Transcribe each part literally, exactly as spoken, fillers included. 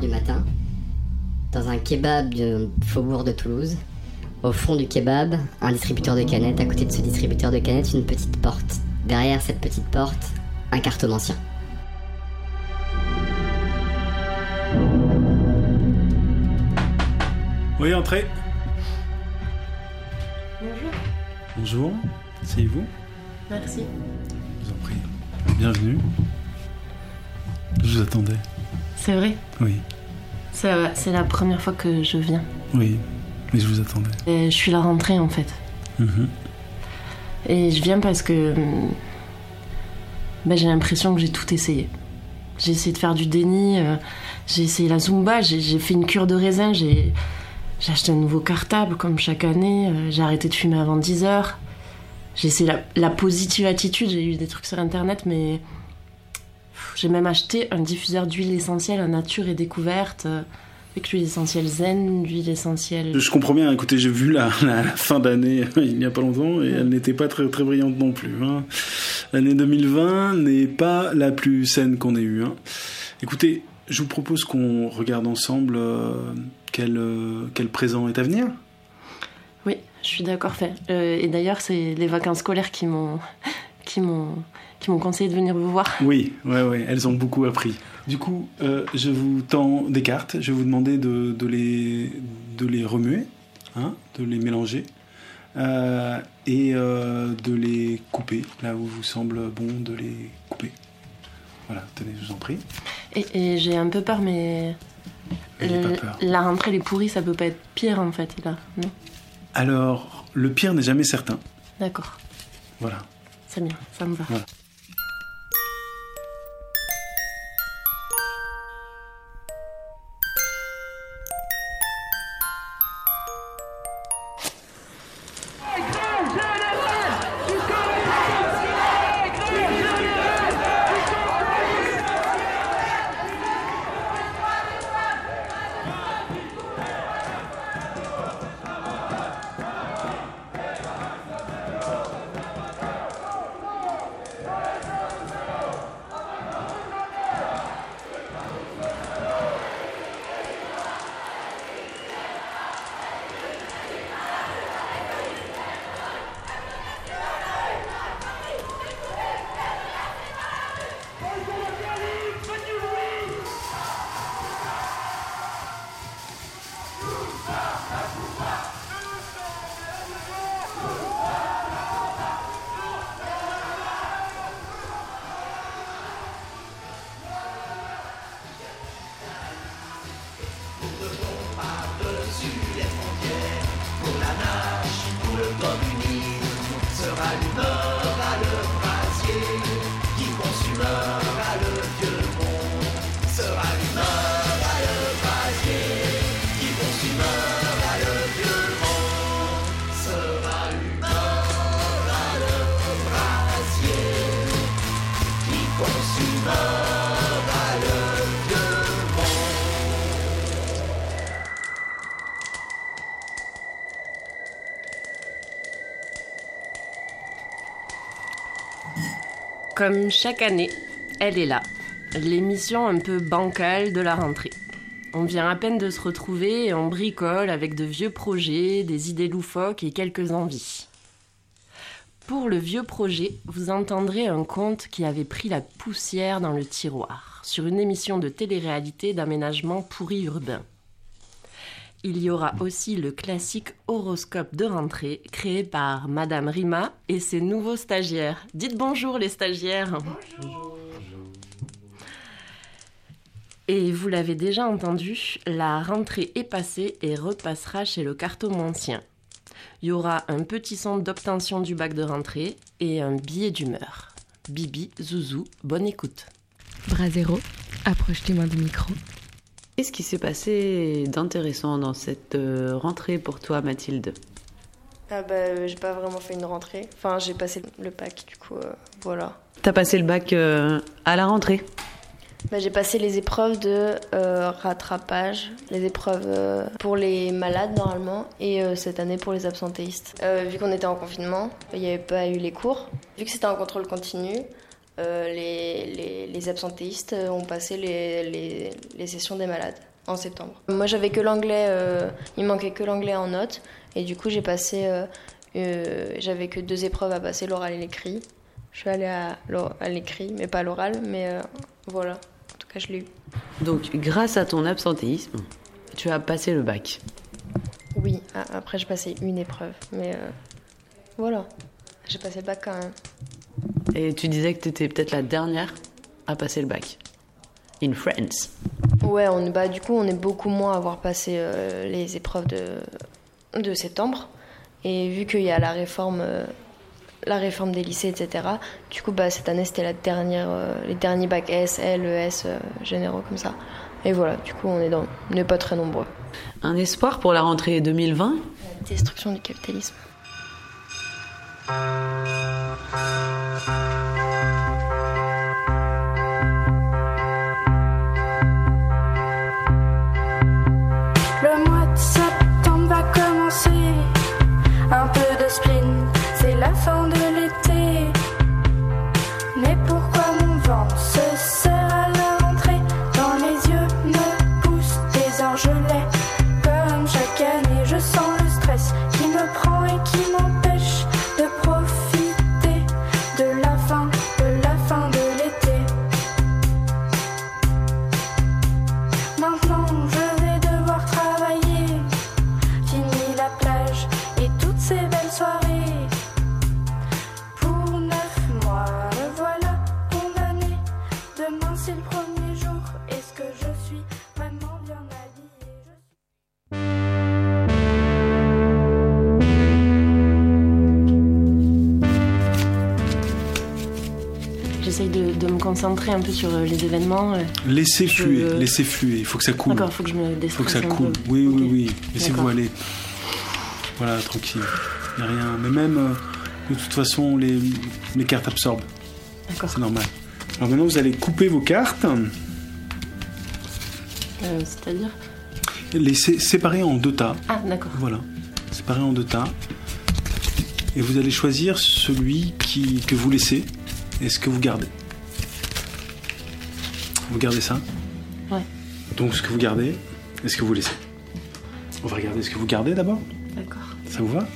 du matin, dans un kebab du faubourg de Toulouse. Au fond du kebab, un distributeur de canettes. À côté de ce distributeur de canettes, une petite porte. Derrière cette petite porte, un carton ancien. Oui, entrez. Bonjour. Bonjour, asseyez-vous. Merci. Je vous en prie. Bienvenue. Je vous attendais. C'est vrai? Oui. C'est, c'est la première fois que je viens. Oui, mais je vous attendais. Et je suis la rentrée en fait. Mm-hmm. Et je viens parce que ben, j'ai l'impression que j'ai tout essayé. J'ai essayé de faire du déni, euh, j'ai essayé la Zumba, j'ai, j'ai fait une cure de raisin, j'ai, j'ai acheté un nouveau cartable comme chaque année, euh, j'ai arrêté de fumer avant dix heures. J'ai essayé la, la positive attitude, j'ai lu des trucs sur internet, mais pff, j'ai même acheté un diffuseur d'huile essentielle à nature et découverte, euh, avec l'huile essentielle zen, l'huile essentielle... Je comprends bien, écoutez, j'ai vu la, la, la fin d'année il n'y a pas longtemps et elle n'était pas très, très brillante non plus. Hein. L'année deux mille vingt n'est pas la plus saine qu'on ait eue. Hein. Écoutez, je vous propose qu'on regarde ensemble euh, quel, euh, quel présent est à venir. Oui, je suis d'accord, fait. Euh, et d'ailleurs, c'est les vacances scolaires qui m'ont, qui m'ont, qui m'ont conseillé de venir vous voir. Oui, ouais, ouais, elles ont beaucoup appris. Du coup, euh, je vous tends des cartes. Je vais vous demander de, de, les, de les remuer, hein, de les mélanger euh, et euh, de les couper là où vous semble bon de les couper. Voilà, tenez, je vous en prie. Et, et j'ai un peu peur, mais N'ayez pas peur. La rentrée, les pourris, ça peut pas être pire en fait, là, non? Alors, le pire n'est jamais certain. D'accord. Voilà. C'est bien, ça me va. Voilà. Comme chaque année, elle est là. L'émission un peu bancale de la rentrée. On vient à peine de se retrouver et on bricole avec de vieux projets, des idées loufoques et quelques envies. Pour le vieux projet, vous entendrez un conte qui avait pris la poussière dans le tiroir, sur une émission de télé-réalité d'aménagement pourri urbain. Il y aura aussi le classique horoscope de rentrée créé par Madame Rima et ses nouveaux stagiaires. Dites bonjour les stagiaires. Bonjour. Et vous l'avez déjà entendu, la rentrée est passée et repassera chez le cartomancien. Il y aura un petit son d'obtention du bac de rentrée et un billet d'humeur. Bibi, Zouzou, bonne écoute. Brasero, approche tes mains du micro. Qu'est-ce qui s'est passé d'intéressant dans cette euh, rentrée pour toi, Mathilde? Ah bah, euh, j'ai pas vraiment fait une rentrée. Enfin, j'ai passé le bac, du coup, euh, voilà. T'as passé le bac euh, à la rentrée? Bah, j'ai passé les épreuves de euh, rattrapage, les épreuves euh, pour les malades normalement, et euh, cette année pour les absentéistes. Euh, vu qu'on était en confinement, il n'y avait pas eu les cours. Vu que c'était un contrôle continu, euh, les, les, les absentéistes ont passé les, les, les sessions des malades. en septembre. Moi, j'avais que l'anglais, euh, il manquait que l'anglais en notes. Et du coup, j'ai passé, euh, euh, j'avais que deux épreuves à passer, l'oral et l'écrit. Je suis allée à, à l'écrit, mais pas à l'oral, mais euh, voilà. En tout cas, je l'ai eu. Donc, grâce à ton absentéisme, tu as passé le bac. Oui, après, j'ai passé une épreuve, mais euh, voilà. J'ai passé le bac quand même. Et tu disais que tu étais peut-être la dernière à passer le bac. In France. Ouais, on, bah, du coup, on est beaucoup moins à avoir passé euh, les épreuves de, de septembre. Et vu qu'il y a la réforme, euh, la réforme des lycées, et cetera, du coup, bah, cette année, c'était la dernière, euh, les derniers bacs S, L, E S, euh, généraux comme ça. Et voilà, du coup, on est dans, on n'est pas très nombreux. Un espoir pour la rentrée deux mille vingt ? La destruction du capitalisme. Le mois de septembre va commencer. Un peu de sprint, c'est la fin de l'été. Mais pourquoi mon vent se serre à la rentrée? Dans les yeux me poussent des orgelets. Comme chaque année, je sens le stress qui me prend et qui m'empêche de profiter de la fin, de la fin de l'été. Maintenant, je vais devoir travailler. Fini la plage et toutes ces belles soirées. Pour neuf mois, me voilà condamnée. Demain, c'est le premier jour. Est-ce que je suis vraiment bien habillée? J'essaye de, de me concentrer un peu sur les événements. Laissez Je- fluer, laissez fluer, il faut que ça coule. D'accord, faut que je me Il faut déstresse que ça un coule. peu. Oui, oui, Ok. oui. Laissez-vous D'accord. aller. Voilà, tranquille. Il n'y a rien. Mais même, euh, de toute façon, les, les cartes absorbent. D'accord. C'est normal. Alors maintenant, vous allez couper vos cartes, Euh, C'est-à-dire les sé- séparer en deux tas. Ah, d'accord. Voilà. Séparer en deux tas. Et vous allez choisir celui qui, que vous laissez et ce que vous gardez. Vous gardez ça. Ouais. Donc, ce que vous gardez et ce que vous laissez. On va regarder ce que vous gardez d'abord. D'accord. Ça vous va?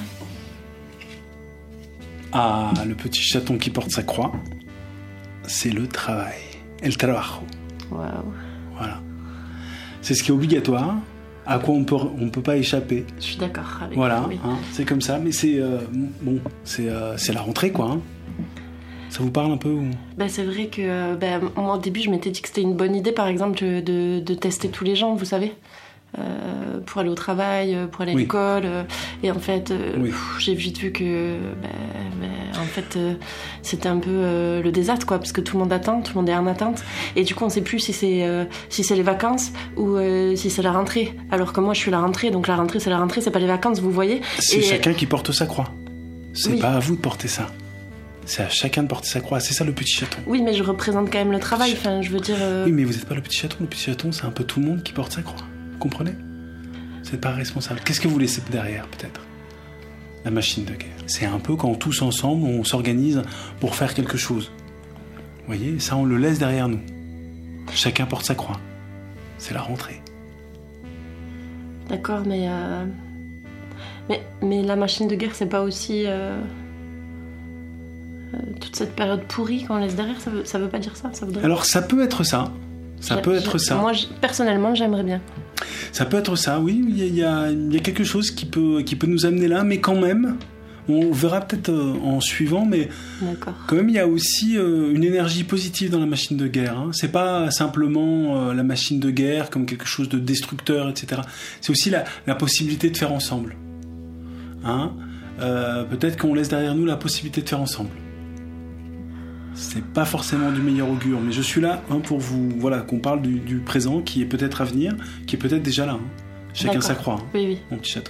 Ah, le petit chaton qui porte sa croix, c'est le travail. El trabajo. Waouh. Voilà. C'est ce qui est obligatoire, à quoi on peut, on peut pas échapper. Je suis d'accord avec Voilà, oui. hein, c'est comme ça. Mais c'est euh, bon, c'est euh, c'est la rentrée, quoi. Hein. Ça vous parle un peu ou... Ben, c'est vrai que euh, ben, moi au début je m'étais dit que c'était une bonne idée par exemple de, de, de tester tous les gens, vous savez, euh, pour aller au travail, pour aller à Oui. l'école. euh, et en fait, euh, Oui. pff, j'ai vite vu que ben, ben, en fait euh, c'était un peu euh, le désastre quoi, parce que tout le monde attend, tout le monde est en attente. Et du coup on sait plus si c'est euh, si c'est les vacances ou euh, si c'est la rentrée. Alors que moi je suis la rentrée, donc la rentrée c'est la rentrée, c'est pas les vacances, vous voyez. C'est Et- chacun qui porte sa croix. C'est Oui. pas à vous de porter ça. C'est à chacun de porter sa croix. C'est ça le petit chaton. Oui, mais je représente quand même le travail. Enfin, je veux dire. euh, Oui, mais vous n'êtes pas le petit chaton. Le petit chaton, c'est un peu tout le monde qui porte sa croix. Vous comprenez? Vous n'êtes pas responsable. Qu'est-ce que vous laissez derrière, peut-être? La machine de guerre. C'est un peu quand tous ensemble, on s'organise pour faire quelque chose. Vous voyez? Ça, on le laisse derrière nous. Chacun porte sa croix. C'est la rentrée. D'accord, mais, euh, mais mais la machine de guerre, c'est pas aussi euh, euh, toute cette période pourrie qu'on laisse derrière. Ça veut, ça veut pas dire ça. Ça voudrait. Alors, ça peut être ça. Ça J'ai- peut j'ai- être ça. Moi, j'- personnellement, j'aimerais bien. Ça peut être ça, oui. Il y a, il y a- il y a quelque chose qui peut, qui peut nous amener là, mais quand même, on verra peut-être euh, en suivant, mais D'accord. quand même, il y a aussi euh, une énergie positive dans la machine de guerre. Hein. C'est pas simplement euh, la machine de guerre comme quelque chose de destructeur, et cetera. C'est aussi la, la possibilité de faire ensemble. Hein. Euh, peut-être qu'on laisse derrière nous la possibilité de faire ensemble. C'est pas forcément du meilleur augure, mais je suis là hein, pour vous, voilà, qu'on parle du, du présent qui est peut-être à venir, qui est peut-être déjà là. Hein. Chacun D'accord. sa croix, hein, Oui, oui. mon petit chaton.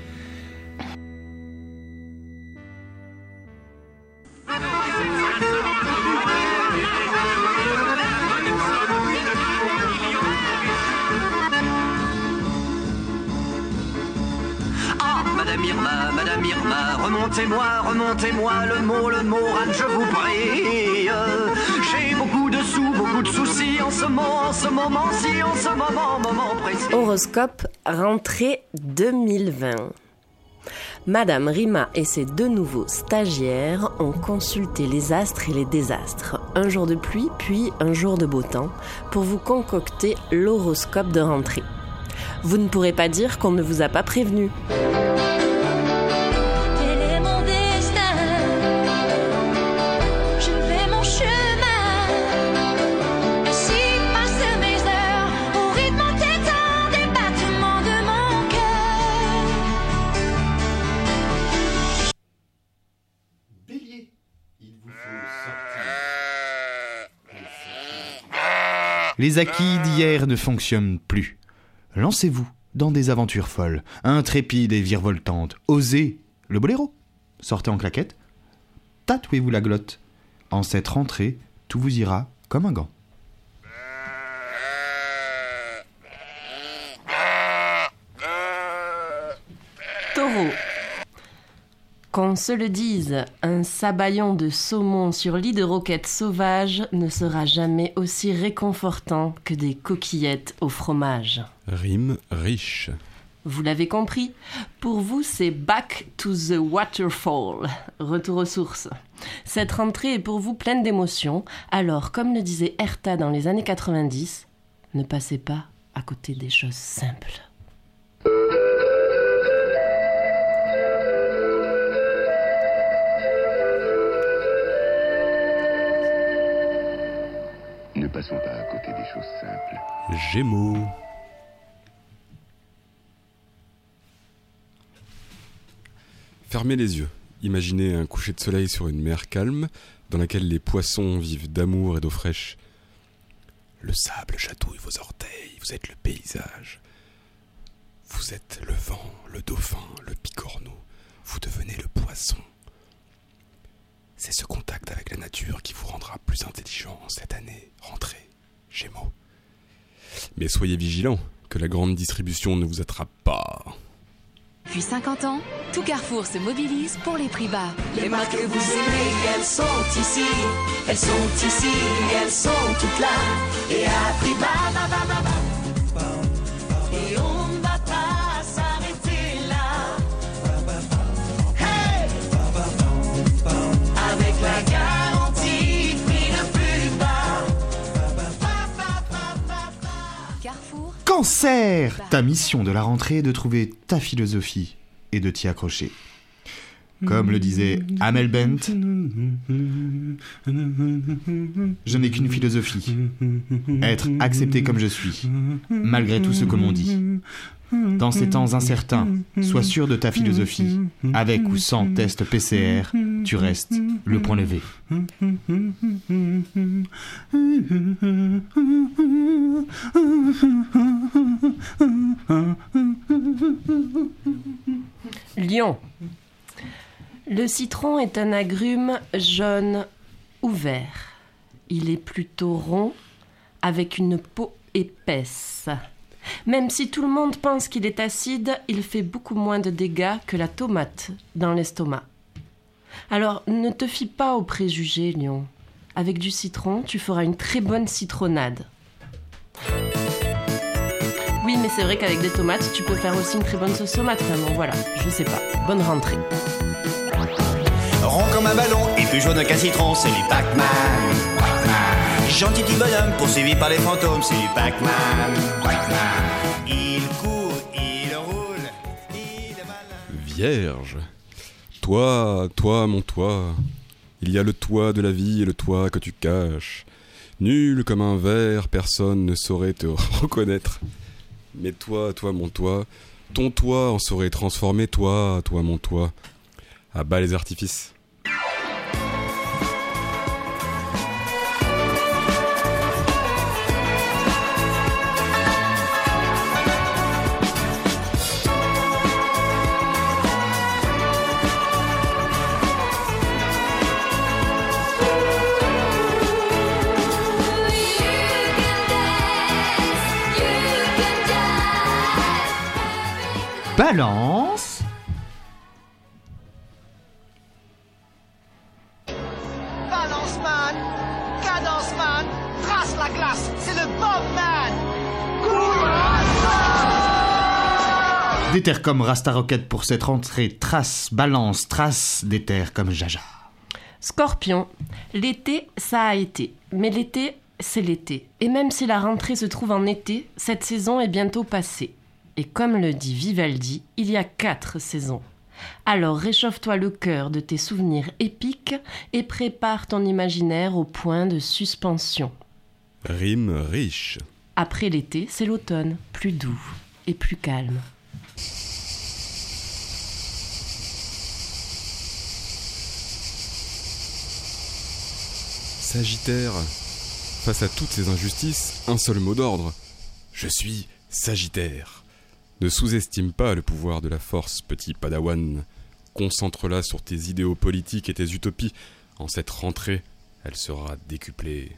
Ah, Madame Irma, Madame Irma, remontez-moi, remontez-moi le mot, le mot, Anne, je vous prie. J'ai beaucoup de sous, beaucoup beaucoup de soucis en ce moment, en ce moment-ci, en ce moment, moment précis. Horoscope rentrée deux mille vingt. Madame Rima et ses deux nouveaux stagiaires ont consulté les astres et les désastres, un jour de pluie puis un jour de beau temps, pour vous concocter l'horoscope de rentrée. Vous ne pourrez pas dire qu'on ne vous a pas prévenu. Les acquis d'hier ne fonctionnent plus. Lancez-vous dans des aventures folles, intrépides et virevoltantes. Osez le boléro. Sortez en claquette. Tatouez-vous la glotte. En cette rentrée, tout vous ira comme un gant. Taureau. Qu'on se le dise, un sabayon de saumon sur lit de roquettes sauvages ne sera jamais aussi réconfortant que des coquillettes au fromage. Rime riche. Vous l'avez compris, pour vous c'est back to the waterfall, retour aux sources. Cette rentrée est pour vous pleine d'émotions, alors comme le disait Herta dans les années quatre-vingt-dix, ne passez pas à côté des choses simples. Ne passons pas à côté des choses simples. Gémeaux. Fermez les yeux. Imaginez un coucher de soleil sur une mer calme, dans laquelle les poissons vivent d'amour et d'eau fraîche. Le sable chatouille vos orteils, vous êtes le paysage. Vous êtes le vent, le dauphin, le picorneau. Vous devenez le poisson. C'est ce contact avec la nature qui vous rendra plus intelligent cette année. Rentrez, Gémeaux. Mais soyez vigilants, que la grande distribution ne vous attrape pas. Depuis cinquante ans, tout Carrefour se mobilise pour les prix bas. Les marques que vous aimez, elles sont ici. Elles sont ici, elles sont toutes là. Et à prix bas, bas, bas, bas, bas. Et on ne va pas s'arrêter là. Hey! Avec la garantie, prix le plus bas. Carrefour. Cancer! Ta mission de la rentrée est de trouver ta philosophie et de t'y accrocher. Comme le disait Amel Bent, je n'ai qu'une philosophie, être accepté comme je suis, malgré tout ce que l'on dit. Dans ces temps incertains, sois sûr de ta philosophie. Avec ou sans test P C R, tu restes le point levé. Lion. Le citron est un agrume jaune ou vert. Il est plutôt rond, avec une peau épaisse. Même si tout le monde pense qu'il est acide, il fait beaucoup moins de dégâts que la tomate dans l'estomac. Alors, ne te fie pas aux préjugés, Lion. Avec du citron, tu feras une très bonne citronnade. Oui, mais c'est vrai qu'avec des tomates, tu peux faire aussi une très bonne sauce tomate. Enfin bon, voilà, je sais pas. Bonne rentrée. Rond comme un ballon et plus jaune qu'un citron, c'est du Pac-Man. Pac-Man. Gentil petit bonhomme poursuivi par les fantômes, c'est du Pac-Man. Pac-Man. Il court, il roule, il est malin. Vierge. Toi, toi, mon toi. Il y a le toit de la vie et le toit que tu caches. Nul comme un ver, personne ne saurait te reconnaître. Mais toi, toi, mon toi, ton toi en saurait transformer, toi, toi, mon toi. À bas les artifices. Balance. Balance man, cadence man, trace la la glace, c'est le Bobman. Déter comme Rasta Rocket pour cette rentrée. Trace, balance, trace, déter comme Jaja. Scorpion, l'été, ça a été. Mais l'été, c'est l'été. Et même si la rentrée se trouve en été, cette saison est bientôt passée. Et comme le dit Vivaldi, il y a quatre saisons. Alors réchauffe-toi le cœur de tes souvenirs épiques et prépare ton imaginaire au point de suspension. Rime riche. Après l'été, c'est l'automne, plus doux et plus calme. Sagittaire. Face à toutes ces injustices, un seul mot d'ordre. Je suis Sagittaire. Ne sous-estime pas le pouvoir de la force, petit padawan. Concentre-la sur tes idéaux politiques et tes utopies. En cette rentrée, elle sera décuplée.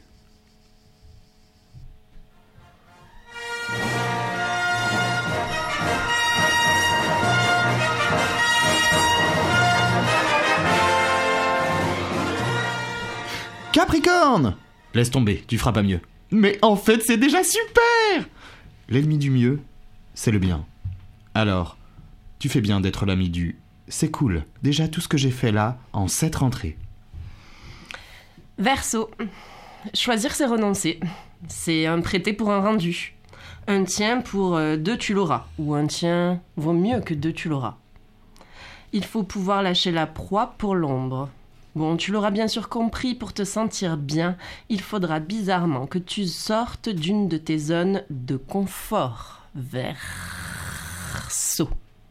Capricorne! Laisse tomber, tu feras pas mieux. Mais en fait, c'est déjà super! L'ennemi du mieux, c'est le bien. Alors, tu fais bien d'être l'ami du « c'est cool, déjà tout ce que j'ai fait là, en cette rentrée ». Verseau, choisir c'est renoncer. C'est un prêté pour un rendu. Un tien pour euh, deux tu l'auras. Ou un tien vaut mieux que deux tu l'auras. Il faut pouvoir lâcher la proie pour l'ombre. Bon, tu l'auras bien sûr compris, pour te sentir bien, il faudra bizarrement que tu sortes d'une de tes zones de confort. Verseau.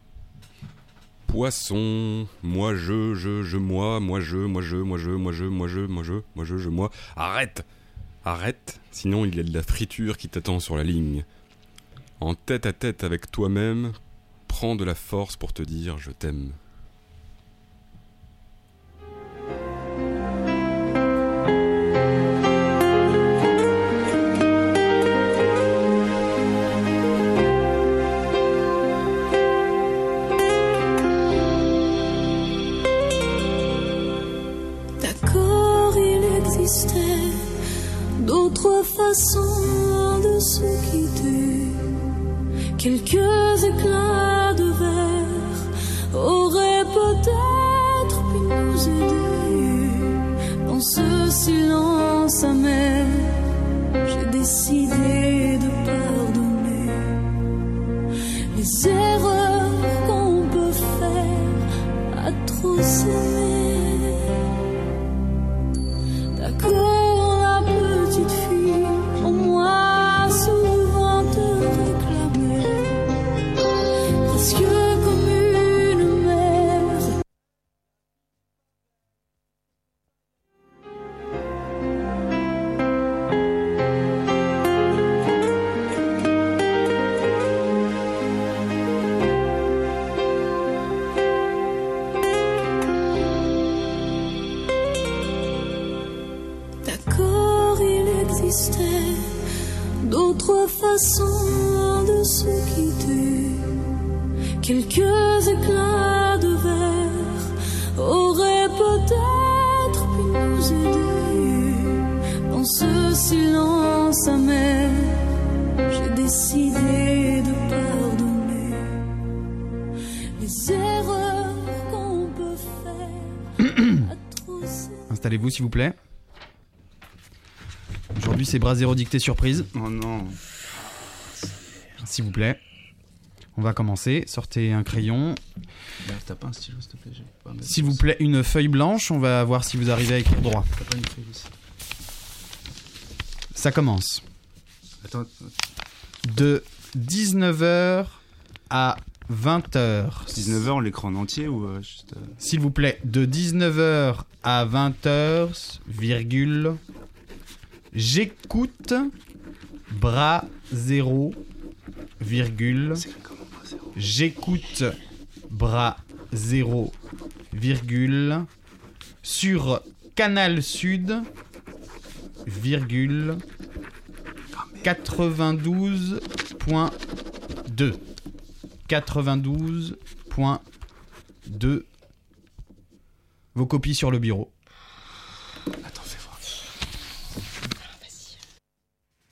Poisson, moi je, je, je, moi, moi je, moi je, moi je, moi je, moi je, moi je, moi je, je, moi. Arrête! Arrête, sinon il y a de la friture qui t'attend sur la ligne. En tête à tête avec toi-même, prends de la force pour te dire je t'aime. D'autres façons de se quitter, quelques éclats de verre auraient peut-être pu nous aider. Dans ce silence amer, j'ai décidé de pardonner les erreurs qu'on peut faire à trop s'aimer. D'accord. D'autres façons de se quitter, quelques éclats de verre auraient peut-être pu nous aider. Dans ce silence amer, j'ai décidé de pardonner les erreurs qu'on peut faire à trop s'aimer. Installez-vous s'il vous plaît. Aujourd'hui, c'est Bras Zéro dictée surprise. Oh non. S'il vous plaît. On va commencer. Sortez un crayon. Bah, t'as pas un stylo, s'il te plaît. Pas S'il vous plaît, une feuille blanche. On va voir si vous arrivez à écrire droit. T'as pas une feuille aussi. Ça commence. Attends. De dix-neuf heures à vingt heures. dix-neuf heures, on l'écran en entier ou euh, juste. Euh... S'il vous plaît, de dix-neuf heures à vingt heures, virgule. J'écoute Bras Zéro, virgule. J'écoute Bras Zéro, virgule. Sur Canal Sud, virgule. quatre-vingt-douze point deux. quatre-vingt-douze point deux. Vos copies sur le bureau. Attends, fais voir.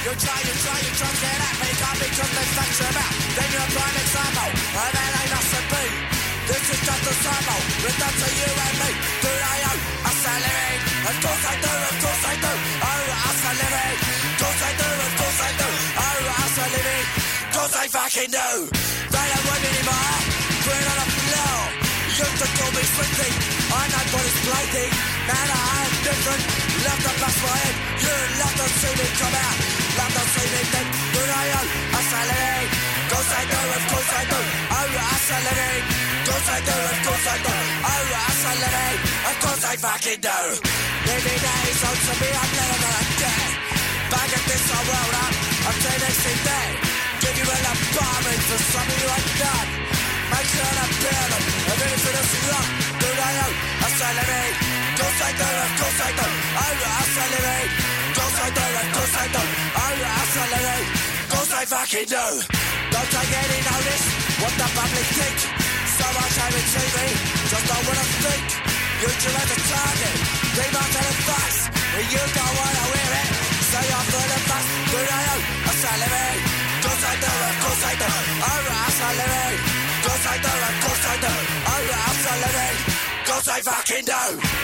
You try, you try, you try to get at me, can't be took this facts about. Then you're a prime example, and then I mustn't be. This is just a sample, written up to you and me. Do I owe us a living? Of course I do, of course I do. Oh, us a living. Of course I do, of course I do. Oh, us a living. Of course I fucking do. They don't want me anymore. Put it on the floor. You used to call me sweetie. I know what it's blading. Now that I am different. Love to bust my head. You love to see me come out. Love to see me think. Do I owe us a living? Of course I do, of course I do. Oh, us a living. Of course I do, of course I do. Oh, us a living. Of course I fucking do. Living days on to me, I'm never gonna get. Back at this, I roll up. I'm saying next day. Give you an apartment for something you ain't done. Make sure I'm better. And then if it doesn't wrong, do I owe us a living? Of course I do, of course I do. Oh, us a living. Of course I do, of course I do. Oh, us a living. Of course I fucking do. Don't take any notice what the public think. So much I'm in T V, just don't wanna think. You two as a target, they must have advice. But you don't wanna wear it, so you're full of fuss. Do I owe us a living? Of course I do, of course I do. Oh, us a living. Of course I do, of course I do. Oh, us a living. Of course I fucking do.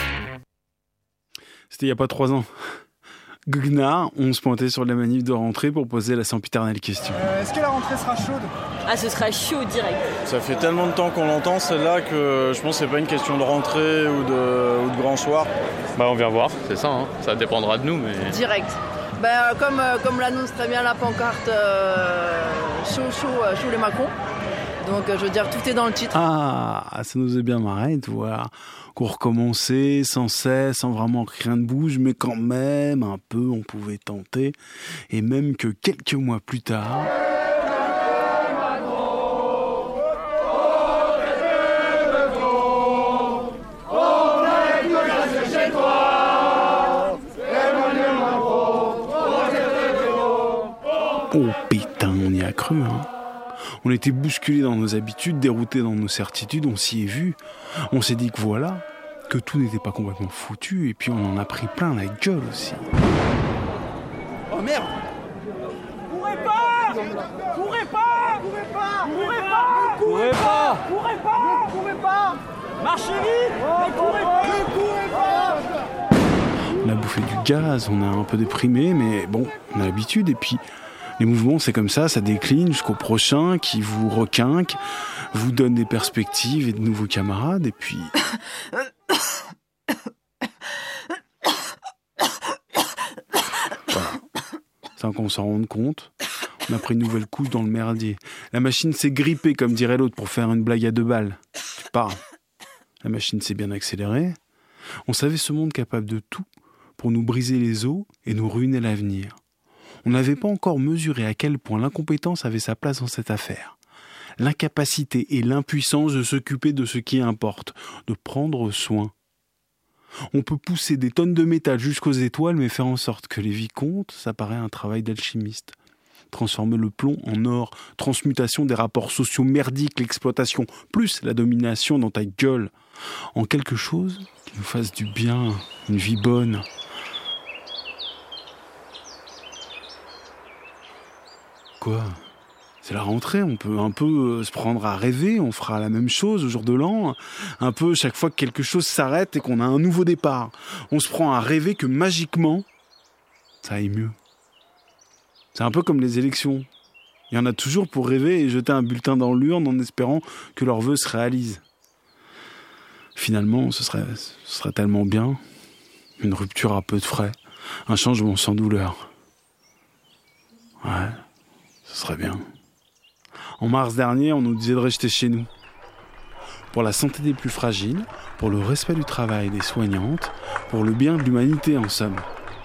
C'était il y a pas trois ans. Gugnard, on se pointait sur la manif de rentrée pour poser la sempiternelle question. Euh, est-ce que la rentrée sera chaude ? Ah, ce sera chaud direct. Ça fait tellement de temps qu'on l'entend celle-là que je pense que c'est pas une question de rentrée ou de, ou de grand soir. Bah on vient voir, c'est ça, hein. Ça dépendra de nous mais... Direct. Bah, comme, euh, comme l'annonce très bien la pancarte euh, chaud, chaud, euh, chaud les Macron. Donc euh, je veux dire, tout est dans le titre. Ah, ça nous est bien marré de voir qu'on recommençait sans cesse, sans vraiment que rien ne bouge, mais quand même un peu on pouvait tenter. Et même que quelques mois plus tard... Oh putain, on y a cru, hein. On était bousculés dans nos habitudes, déroutés dans nos certitudes, on s'y est vu. On s'est dit que voilà, que tout n'était pas complètement foutu, et puis on en a pris plein la gueule aussi. Oh merde! Courez pas! Courez pas! Courez pas! Courez pas! Courez pas! Courez pas! Courez pas! Marchez vite! Mais courez pas! Ne courez pas! On a bouffé du gaz, on a un peu déprimé, mais bon, on a l'habitude, et puis... Les mouvements, c'est comme ça, ça décline jusqu'au prochain qui vous requinque, vous donne des perspectives et de nouveaux camarades, et puis... Voilà. Sans qu'on s'en rende compte, on a pris une nouvelle couche dans le merdier. La machine s'est grippée, comme dirait l'autre, pour faire une blague à deux balles. Tu parles. La machine s'est bien accélérée. On savait ce monde capable de tout pour nous briser les os et nous ruiner l'avenir. On n'avait pas encore mesuré à quel point l'incompétence avait sa place dans cette affaire. L'incapacité et l'impuissance de s'occuper de ce qui importe, de prendre soin. On peut pousser des tonnes de métal jusqu'aux étoiles, mais faire en sorte que les vies comptent, ça paraît un travail d'alchimiste. Transformer le plomb en or, transmutation des rapports sociaux merdiques, l'exploitation, plus la domination dans ta gueule, en quelque chose qui nous fasse du bien, une vie bonne. Quoi ? C'est la rentrée, on peut un peu se prendre à rêver, on fera la même chose au jour de l'an, un peu chaque fois que quelque chose s'arrête et qu'on a un nouveau départ. On se prend à rêver que magiquement, ça aille mieux. C'est un peu comme les élections. Il y en a toujours pour rêver et jeter un bulletin dans l'urne en espérant que leurs vœux se réalisent. Finalement, ce serait, ce serait tellement bien. Une rupture à peu de frais, un changement sans douleur. Ouais. Ce serait bien. En mars dernier, on nous disait de rester chez nous. Pour la santé des plus fragiles, pour le respect du travail des soignantes, pour le bien de l'humanité en somme.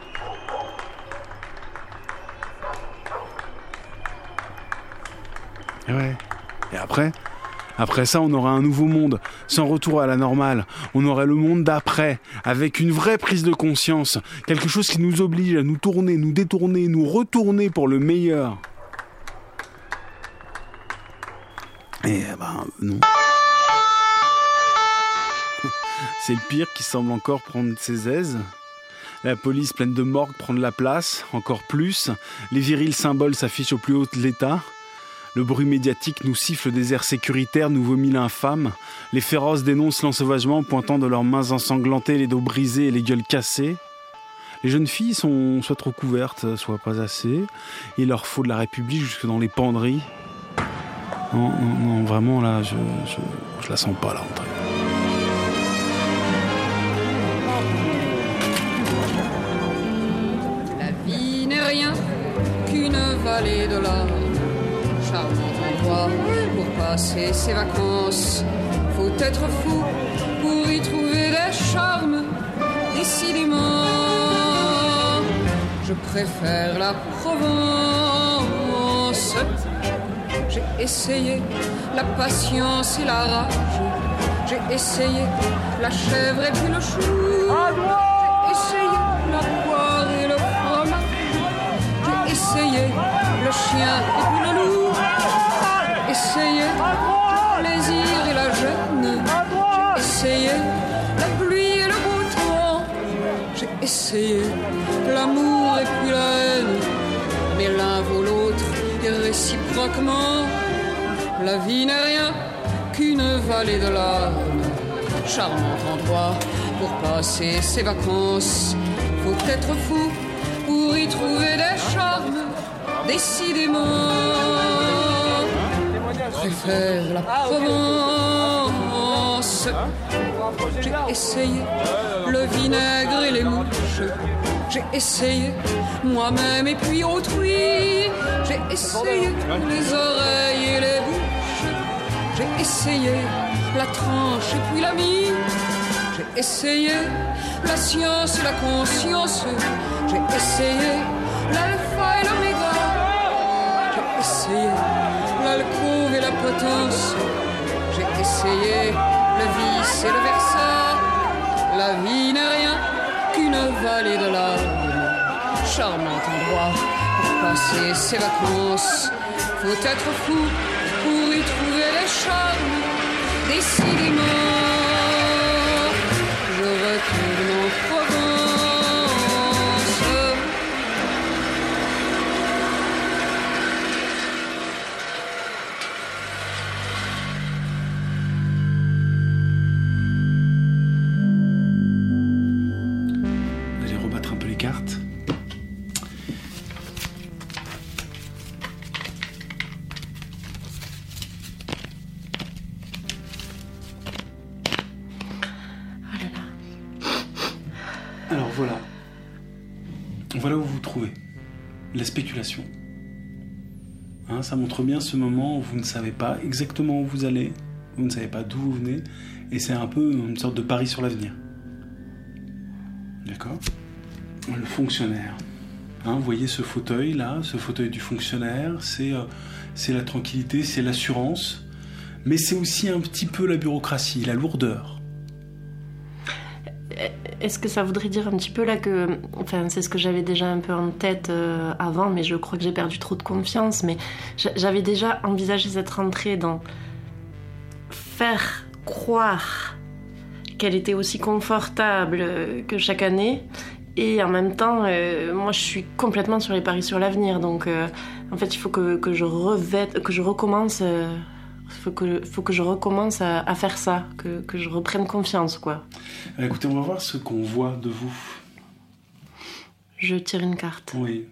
Et ouais. Et après, après ça, on aura un nouveau monde, sans retour à la normale. On aurait le monde d'après, avec une vraie prise de conscience, quelque chose qui nous oblige à nous tourner, nous détourner, nous retourner pour le meilleur. Et ben non. C'est le pire qui semble encore prendre ses aises. La police pleine de morgue prend de la place, encore plus. Les virils symboles s'affichent au plus haut de l'État. Le bruit médiatique nous siffle des airs sécuritaires, nous vomit l'infâme. Les féroces dénoncent l'ensauvagement, pointant de leurs mains ensanglantées les dos brisés et les gueules cassées. Les jeunes filles sont soit trop couvertes, soit pas assez. Il leur faut de la République jusque dans les penderies. Non, non, non, vraiment là, je, je, je la sens pas la rentrée. La vie n'est rien qu'une vallée de larmes. Charmant endroit pour passer ses vacances. Faut être fou pour y trouver des charmes. Décidément, je préfère la Provence. J'ai essayé la patience et la rage. J'ai essayé la chèvre et puis le chou. J'ai essayé la poire et le fromage. J'ai essayé le chien et puis le loup. J'ai essayé le plaisir et la gêne. J'ai essayé la pluie et le beau temps. J'ai essayé l'amour et puis la haine. Mais l'un vaut l'autre et réciproquement. La vie n'est rien qu'une vallée de larmes. Charmant endroit pour passer ses vacances. Faut être fou pour y trouver des charmes. Décidément, je préfère la Provence. J'ai essayé le vinaigre et les mouches. J'ai essayé moi-même et puis autrui. J'ai essayé les oreilles et les bouches. J'ai essayé la tranche et puis la mie. J'ai essayé la science et la conscience. J'ai essayé l'alpha et l'oméga. J'ai essayé l'alcôve et la potence. J'ai essayé le vice et le versa. La vie n'est rien qu'une vallée de larmes. Charmant endroit pour passer ses vacances. Faut être fou pour y trouver les charmes. Décidément, je retourne en Provence. Allez rebattre un peu les cartes. Alors voilà. Voilà où vous vous trouvez. La spéculation. Hein, ça montre bien ce moment où vous ne savez pas exactement où vous allez, vous ne savez pas d'où vous venez, et c'est un peu une sorte de pari sur l'avenir. D'accord ? Le fonctionnaire. Hein, vous voyez ce fauteuil là, ce fauteuil du fonctionnaire, c'est, euh, c'est la tranquillité, c'est l'assurance, mais c'est aussi un petit peu la bureaucratie, la lourdeur. Est-ce que ça voudrait dire un petit peu là que... Enfin, c'est ce que j'avais déjà un peu en tête euh, avant, mais je crois que j'ai perdu trop de confiance. Mais j'avais déjà envisagé cette rentrée dans faire croire qu'elle était aussi confortable que chaque année. Et en même temps, euh, moi, je suis complètement sur les paris sur l'avenir. Donc, euh, en fait, il faut que, que je revête, que je recommence... Euh, Faut que, faut que je recommence à, à faire ça, que, que je reprenne confiance, quoi. Écoutez, on va voir ce qu'on voit de vous. Je tire une carte. Oui.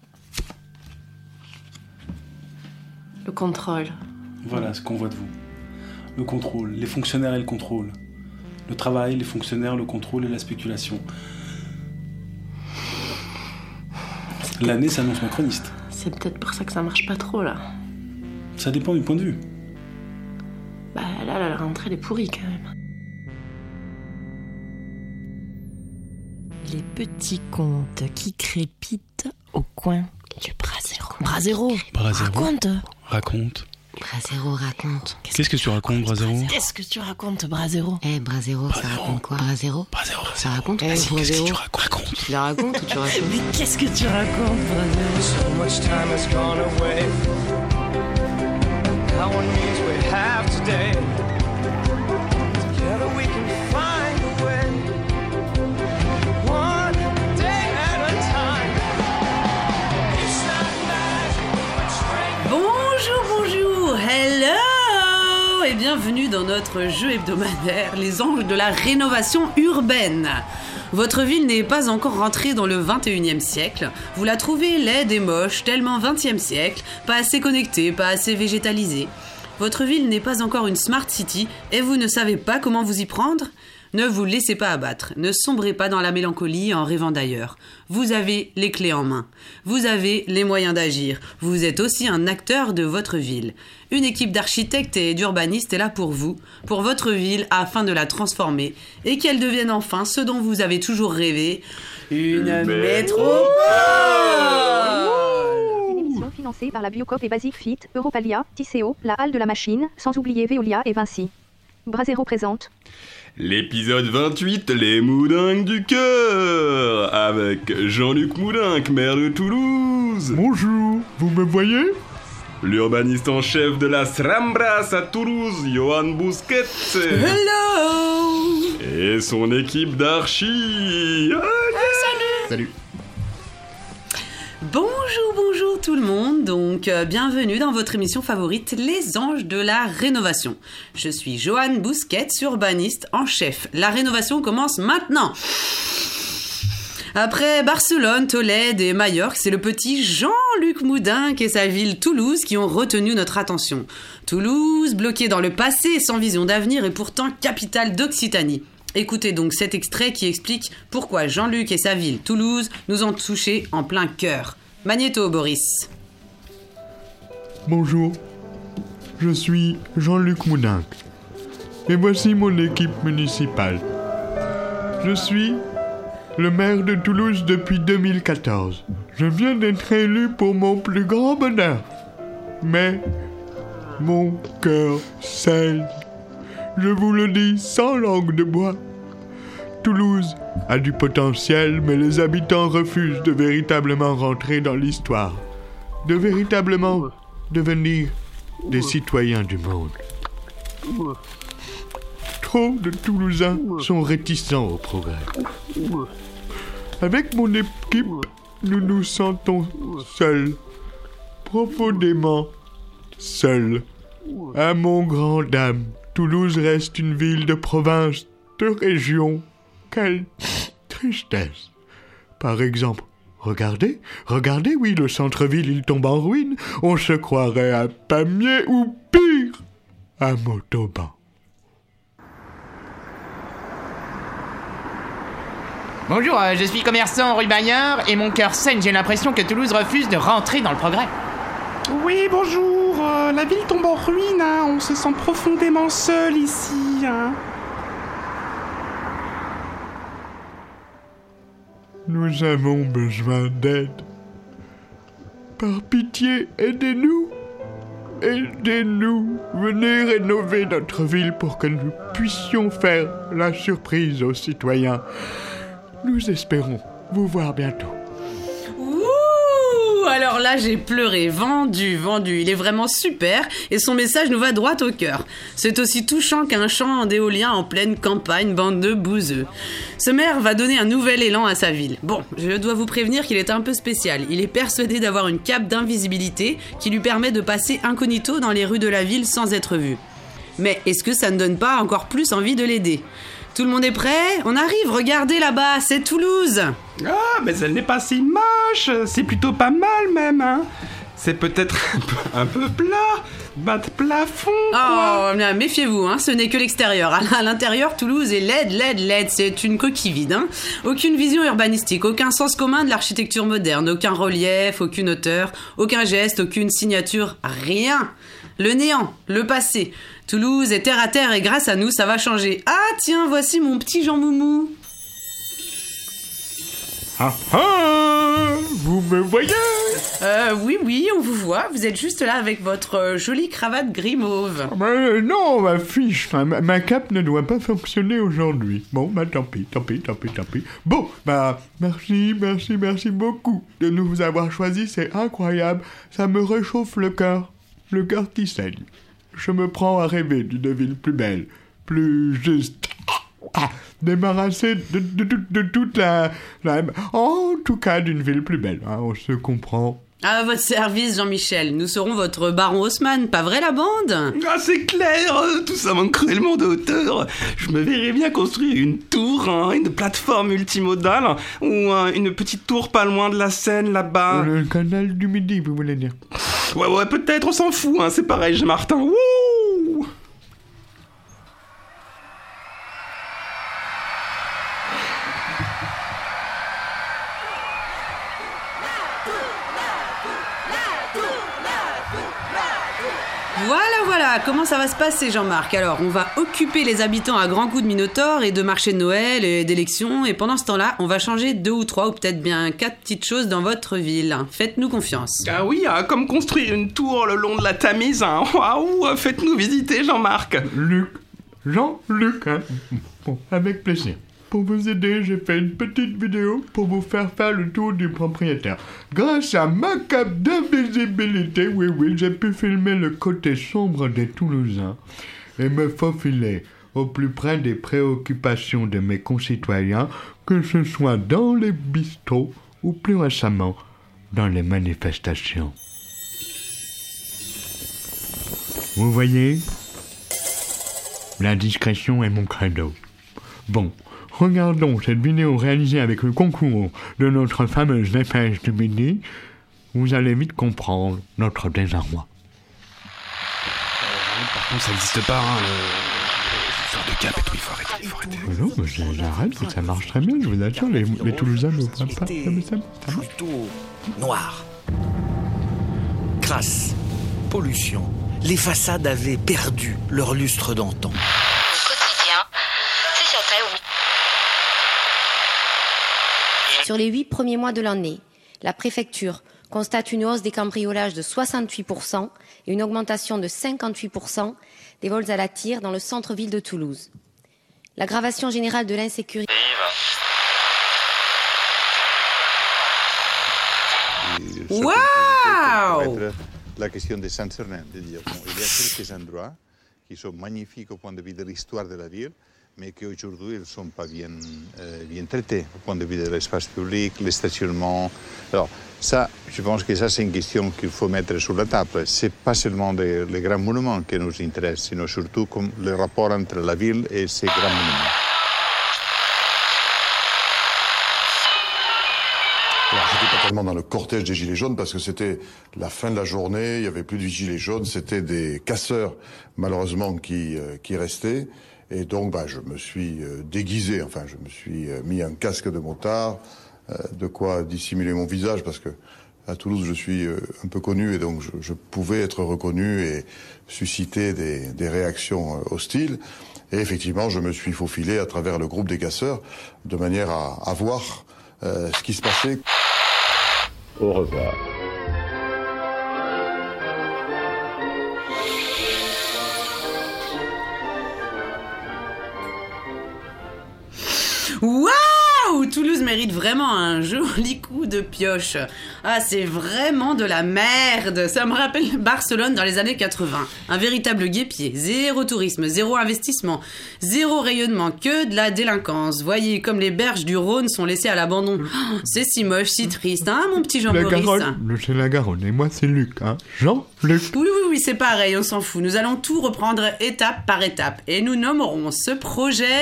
Le contrôle. Voilà ce qu'on voit de vous. Le contrôle, les fonctionnaires et le contrôle. Le travail, les fonctionnaires, le contrôle et la spéculation. L'année s'annonce macroniste. C'est peut-être pour ça que ça marche pas trop, là. Ça dépend du point de vue. Bah là, la rentrée, elle est pourrie, quand même. Les petits contes qui crépitent au coin du Brasero. Brasero Brasero. Raconte Raconte. Brasero raconte. Qu'est-ce, Qu'est-ce que tu racontes, Brasero? Qu'est-ce que tu racontes, Brasero? Eh, hey, Brasero, ça raconte quoi? Brasero Brasero, ça raconte? Eh, hey, qu'est-ce que tu racontes? Tu la racontes ou tu racontes? Mais qu'est-ce que tu racontes, Brasero? So much time has gone away. Now one means we have today. Together we can find a way. One day. dans notre jeu hebdomadaire, les anges de la rénovation urbaine. Votre ville n'est pas encore rentrée dans le vingt et unième siècle. Vous la trouvez laide et moche, tellement vingtième siècle, pas assez connectée, pas assez végétalisée. Votre ville n'est pas encore une smart city et vous ne savez pas comment vous y prendre ? Ne vous laissez pas abattre, ne sombrez pas dans la mélancolie en rêvant d'ailleurs. Vous avez les clés en main, vous avez les moyens d'agir, vous êtes aussi un acteur de votre ville. Une équipe d'architectes et d'urbanistes est là pour vous, pour votre ville, afin de la transformer et qu'elle devienne enfin ce dont vous avez toujours rêvé, une métropole. Une émission financée par la Biocoop et Basic Fit, Europalia, Tisséo, la Halle de la Machine, sans oublier Veolia et Vinci. Brasero présente l'épisode vingt-huit, les Moudinques du cœur, avec Jean-Luc Moudinque, maire de Toulouse. Bonjour, vous me voyez ? L'urbaniste en chef de la Srambras à Toulouse, Johan Busquets. Hello. Et son équipe d'archi. Oh, salut. Salut. Bonjour, bonjour tout le monde, donc euh, bienvenue dans votre émission favorite, Les Anges de la Rénovation. Je suis Johan Busquets, urbaniste en chef. La rénovation commence maintenant. Après Barcelone, Tolède et Majorque, c'est le petit Jean-Luc Moudinque et sa ville Toulouse qui ont retenu notre attention. Toulouse, bloquée dans le passé, sans vision d'avenir et pourtant capitale d'Occitanie. Écoutez donc cet extrait qui explique pourquoi Jean-Luc et sa ville, Toulouse, nous ont touchés en plein cœur. Magnéto, Boris. Bonjour, je suis Jean-Luc Moudinque et voici mon équipe municipale. Je suis le maire de Toulouse depuis deux mille quatorze. Je viens d'être élu pour mon plus grand bonheur. Mais mon cœur saigne. Je vous le dis sans langue de bois. Toulouse a du potentiel, mais les habitants refusent de véritablement rentrer dans l'histoire, de véritablement devenir des citoyens du monde. Trop de Toulousains sont réticents au progrès. Avec mon équipe, nous nous sentons seuls, profondément seuls. À mon grand dame, Toulouse reste une ville de province, de région. Quelle tristesse. Par exemple, regardez, regardez, oui, le centre-ville, il tombe en ruine. On se croirait à Pamiers ou pire, à Montauban. Bonjour, euh, je suis commerçant rue Bayard et mon cœur saigne, j'ai l'impression que Toulouse refuse de rentrer dans le progrès. Oui, bonjour, euh, la ville tombe en ruine, hein. On se sent profondément seul ici. Hein. Nous avons besoin d'aide. Par pitié, aidez-nous. Aidez-nous. Venez rénover notre ville pour que nous puissions faire la surprise aux citoyens. Nous espérons vous voir bientôt. Ouh, alors là, j'ai pleuré. Vendu, vendu. Il est vraiment super et son message nous va droit au cœur. C'est aussi touchant qu'un chant d'éolien en pleine campagne, bande de bouseux. Ce maire va donner un nouvel élan à sa ville. Bon, je dois vous prévenir qu'il est un peu spécial. Il est persuadé d'avoir une cape d'invisibilité qui lui permet de passer incognito dans les rues de la ville sans être vu. Mais est-ce que ça ne donne pas encore plus envie de l'aider ? Tout le monde est prêt ? On arrive, regardez là-bas, c'est Toulouse. Ah, mais elle n'est pas si moche, c'est plutôt pas mal même, hein. C'est peut-être un peu, un peu plat, bas de plafond, quoi. Oh, là, méfiez-vous, hein, ce n'est que l'extérieur. À l'intérieur, Toulouse est laide, laide, laide, c'est une coquille vide, hein. Aucune vision urbanistique, aucun sens commun de l'architecture moderne, aucun relief, aucune hauteur, aucun geste, aucune signature, rien. Le néant, le passé. Toulouse est terre à terre et grâce à nous, ça va changer. Ah tiens, voici mon petit Jean Moumou. Ah ah, vous me voyez ? Euh, oui, oui, on vous voit. Vous êtes juste là avec votre euh, jolie cravate gris mauve. Ben non, ma fiche, ma, ma cape ne doit pas fonctionner aujourd'hui. Bon, bah tant pis, tant pis, tant pis, tant pis. Bon, bah merci, merci, merci beaucoup de nous avoir choisis, c'est incroyable. Ça me réchauffe le cœur, le cœur qui saigne. Je me prends à rêver d'une ville plus belle, plus juste. Ah, débarrassée de, de, de, de toute la, la... En tout cas, d'une ville plus belle. Hein, on se comprend. À votre service, Jean-Michel. Nous serons votre baron Haussmann, pas vrai la bande? Ah, c'est clair, tout ça manque cruellement de hauteur. Je me verrais bien construire une tour, hein, une plateforme multimodale, ou euh, une petite tour pas loin de la Seine, là-bas. Le canal du Midi, vous voulez dire? Ouais, ouais, peut-être, on s'en fout, hein, c'est pareil, j'ai Martin. Wouh! Voilà, voilà, comment ça va se passer, Jean-Marc? Alors, on va occuper les habitants à grands coups de Minotaure et de marché de Noël et d'élections, et pendant ce temps-là, on va changer deux ou trois ou peut-être bien quatre petites choses dans votre ville. Faites-nous confiance. Ah oui, hein, comme construire une tour le long de la Tamise, hein. Waouh, faites-nous visiter, Jean-Marc. Luc, Jean-Luc, hein. Bon, avec plaisir. Pour vous aider, j'ai fait une petite vidéo pour vous faire faire le tour du propriétaire. Grâce à ma cape d'invisibilité, oui, oui, j'ai pu filmer le côté sombre des Toulousains et me faufiler au plus près des préoccupations de mes concitoyens, que ce soit dans les bistrots ou plus récemment dans les manifestations. Vous voyez, la discrétion est mon credo. Bon. Regardons cette vidéo réalisée avec le concours de notre fameuse dépêche du midi. Vous allez vite comprendre notre désarroi. Euh, par contre, ça n'existe pas, hein, le genre de cap et tout, il faut arrêter, il faut arrêter. Non, mais j'arrête, ça marche très bien, je vous assure, les, les Toulousains ne voient pas. Ça, ça, ça marche. Plutôt noir. Crasse, pollution. Les façades avaient perdu leur lustre d'antan. Sur les huit premiers mois de l'année, la préfecture constate une hausse des cambriolages de soixante-huit pour cent et une augmentation de cinquante-huit pour cent des vols à la tire dans le centre-ville de Toulouse. L'aggravation générale de l'insécurité... Waouh! La question de Saint-Cernin, de dire, bon, il y a quelques endroits qui sont magnifiques au point de vue de l'histoire de la ville, mais qu'aujourd'hui, ils ne sont pas bien, euh, bien traités au point de vue de l'espace public, le stationnement. Alors, ça, je pense que ça, c'est une question qu'il faut mettre sur la table. Ce n'est pas seulement les, les grands monuments qui nous intéressent, sinon surtout comme le rapport entre la ville et ces grands monuments. Alors, j'étais pas tellement dans le cortège des Gilets jaunes parce que c'était la fin de la journée, il y avait plus de Gilets jaunes, c'était des casseurs, malheureusement, qui, euh, qui restaient. Et donc, bah, je me suis euh, déguisé, enfin, je me suis euh, mis un casque de motard, euh, de quoi dissimuler mon visage, parce que à Toulouse, je suis euh, un peu connu, et donc je, je pouvais être reconnu et susciter des, des réactions euh, hostiles. Et effectivement, je me suis faufilé à travers le groupe des casseurs, de manière à, à voir euh, ce qui se passait. Au revoir. Waouh! Toulouse mérite vraiment un joli coup de pioche. Ah, c'est vraiment de la merde. Ça me rappelle Barcelone dans les années quatre-vingts. Un véritable guêpier. Zéro tourisme, zéro investissement, zéro rayonnement, que de la délinquance. Voyez comme les berges du Rhône sont laissées à l'abandon. Oh, c'est si moche, si triste, hein, mon petit Jean-Maurice? La Garonne, c'est la Garonne, et moi c'est Luc, hein. Jean-Luc. Oui, oui, oui, c'est pareil, on s'en fout. Nous allons tout reprendre étape par étape. Et nous nommerons ce projet...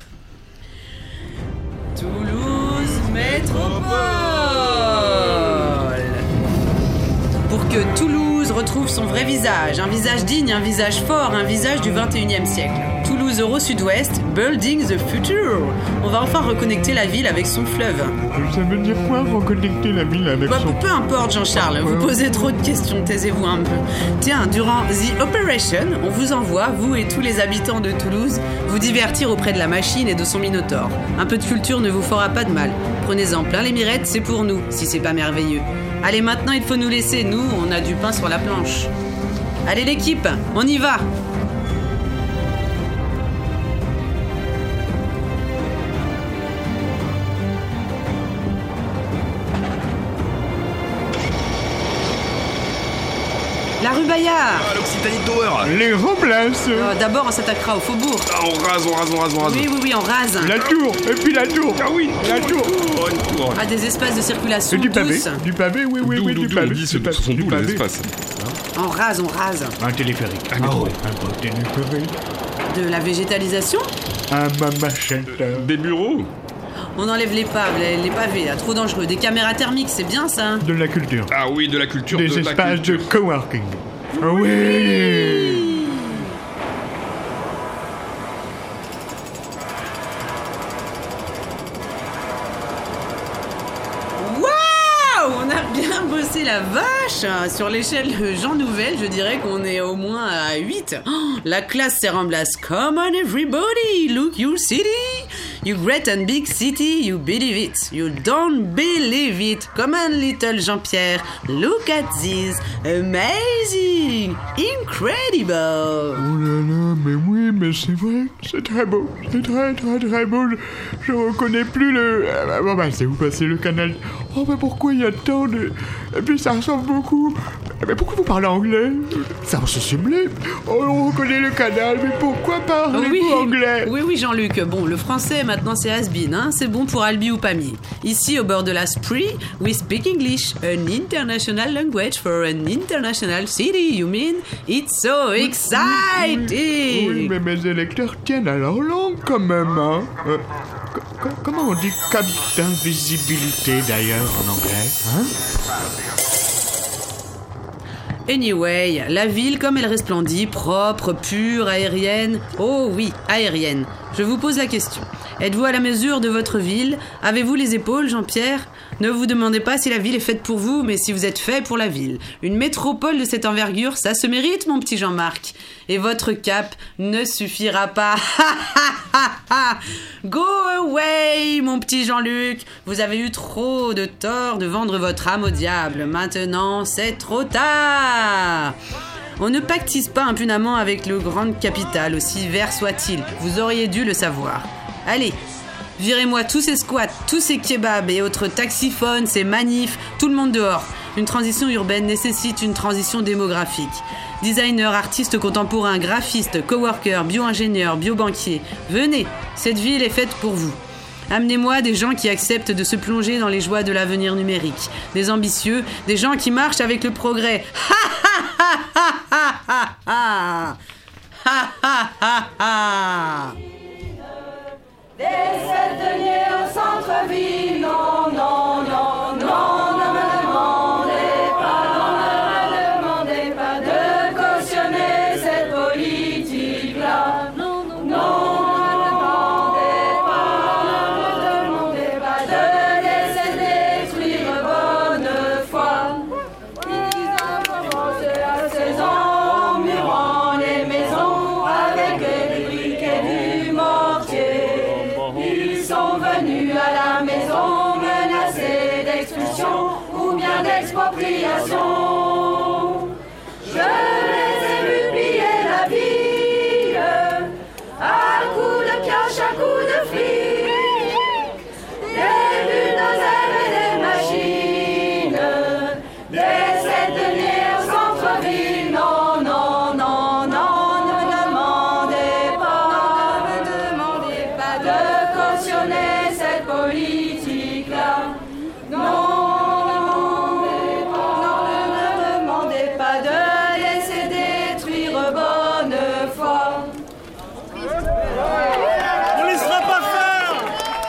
Toulouse Métropole. Pour que Toulouse retrouve son vrai visage, un visage digne, un visage fort, un visage du vingt et unième siècle. Toulouse Euro-Sud-Ouest, Building the Future. On va enfin reconnecter la ville avec son fleuve. Ça veut dire quoi, reconnecter la ville avec bah, son... Peu importe, Jean-Charles, vous posez trop de questions, taisez-vous un peu. Tiens, durant The Operation, on vous envoie, vous et tous les habitants de Toulouse, vous divertir auprès de la machine et de son Minotaure. Un peu de culture ne vous fera pas de mal. Prenez-en plein les mirettes, c'est pour nous, si c'est pas merveilleux. Allez, maintenant, il faut nous laisser, nous, on a du pain sur la planche. Allez, l'équipe, on y va! La rue Bayard. Ah, l'Occitanie Tower. Les Robles. Euh, D'abord, on s'attaquera au faubourg. Ah, on rase, on rase, on rase, on rase. Oui, oui, oui, on rase. La tour, et puis la tour. Ah oui, la tour. Oh, une tour. Ah, des espaces de circulation Du pavé, douce. du pavé, oui, oui, D'où, oui, d'où, du d'où, pavé. on dit, ce du sont du d'où les pavé. espaces. On rase, on rase. Un téléphérique. Un métro. Ah, un beau téléphérique. De la végétalisation. Un machette. Des bureaux. On enlève les paves, les, les pavés, là, trop dangereux. Des caméras thermiques, c'est bien ça. De la culture. Ah oui, de la culture, Des de la espaces culture. de coworking. Ah oui. Waouh, on a bien bossé la vache. Sur l'échelle de Jean Nouvel, je dirais qu'on est au moins à huit. Oh, la classe se remplace. Come on everybody, look your city. You great and big city, you believe it. You don't believe it. Come on little Jean-Pierre, look at this. Amazing, incredible. Oh là là, mais oui, mais c'est vrai, c'est très beau, c'est très très très beau. Je, je reconnais plus le... Ah bah, bah c'est où passer le canal. Oh mais pourquoi il y a tant de... Et puis ça ressemble beaucoup... Mais pourquoi vous parlez anglais? Ça se sublime. Oh, on reconnaît le canal, mais pourquoi parlez-vous Oui, anglais? oui, oui, Jean-Luc. Bon, le français, maintenant, c'est has-been, hein. C'est bon pour Albi ou Pamiers. Ici, au bord de la Spree, we speak English, an international language for an international city. You mean? It's so exciting! Oui, oui, mais mes électeurs tiennent à leur langue quand même, hein. Euh, c- c- comment on dit cap d'invisibilité d'ailleurs en anglais, hein? Anyway, la ville comme elle resplendit, propre, pure, aérienne. Oh oui, aérienne. Je vous pose la question. Êtes-vous à la mesure de votre ville? Avez-vous les épaules, Jean-Pierre? Ne vous demandez pas si la ville est faite pour vous, mais si vous êtes fait pour la ville. Une métropole de cette envergure, ça se mérite, mon petit Jean-Marc. Et votre cap ne suffira pas. Go away, mon petit Jean-Luc. Vous avez eu trop de tort de vendre votre âme au diable. Maintenant, c'est trop tard. On ne pactise pas impunément avec le grand capital, aussi vert soit-il. Vous auriez dû le savoir. Allez, virez-moi tous ces squats, tous ces kebabs et autres taxiphones, ces manifs, tout le monde dehors. Une transition urbaine nécessite une transition démographique. Designers, artistes contemporains, graphistes, coworkers, bio-ingénieurs, bio-banquiers, venez, cette ville est faite pour vous. Amenez-moi des gens qui acceptent de se plonger dans les joies de l'avenir numérique. Des ambitieux, des gens qui marchent avec le progrès. Ha ha ha ha ha ha ha ha ha ha. Des septeniers au centre-ville, non, non, non, non, ne me demandez pas, non, ne me demandez pas de cautionner cette politique-là. Non, non, non, ne me demandez pas, ne me demandez pas de laisser détruire bonne foi. Ils ont commencé à seize ans en murant les maisons avec des briques et du mortier. Ils sont venus à la maison menacés d'expulsion ou bien d'expropriation. Je les ai vus piller la ville à coups de pioche, à coups de flic, des bulldozers et des machines, des septeniers au centre-ville. Non, non, non, non, ne me demandez pas, ne me demandez pas de cautionner cette politique-là. Non, non, ne me demandez pas de laisser détruire bonne foi. On ne laissera pas faire.